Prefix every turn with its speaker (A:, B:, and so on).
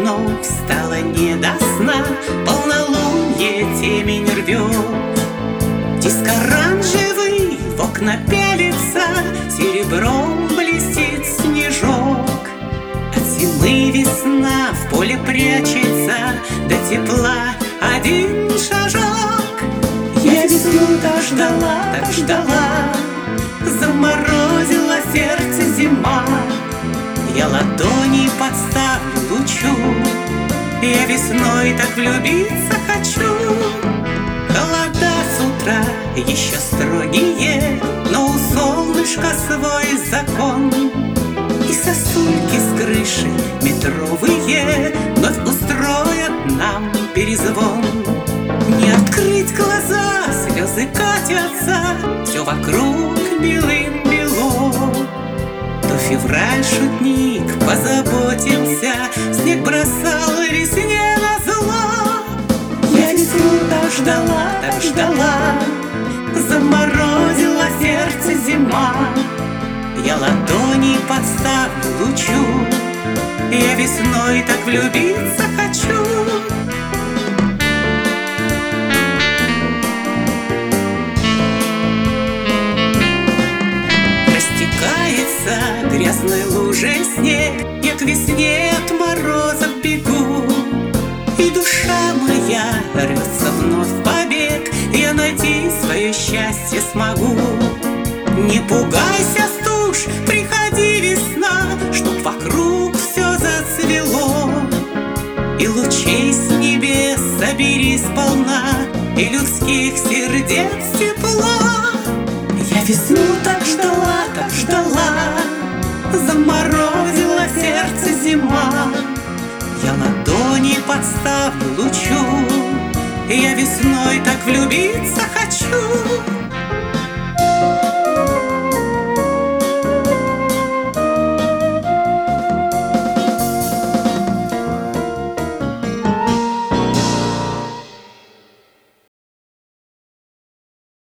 A: вновь стало не до сна, полнолуние темень рвет. Диск оранжевый в окна пялится, серебром блестит снежок. От зимы весна в поле прячется, до тепла один шажок. Я весну так ждала, заморозила сердце зима. Я ладони подставлю лучу, я весной так влюбиться хочу. Холода с утра еще строгие, но у солнышка свой закон. И сосульки с крыши метровые вновь устроят нам перезвон. Не открыть глаза, слезы катятся, все вокруг белым-бело. То февраль шутник, позаботимся, снег бросал весне назло. Я весну так ждала, заморозила сердце зима. Я ладони подставлю лучу, я весной так влюбиться хочу. Растекается грязной лужей снег, я к весне от морозов бегу. И душа моя рвется вновь в побег, я найти свое счастье смогу. Не пугайся, стуж, приходи, весна, чтоб вокруг все зацвело. И лучей с небес собери сполна, и людских сердец тепло. Я весну так ждала, заморозила сердце зима. Я ладони подставлю лучу, я весной так влюбиться хочу.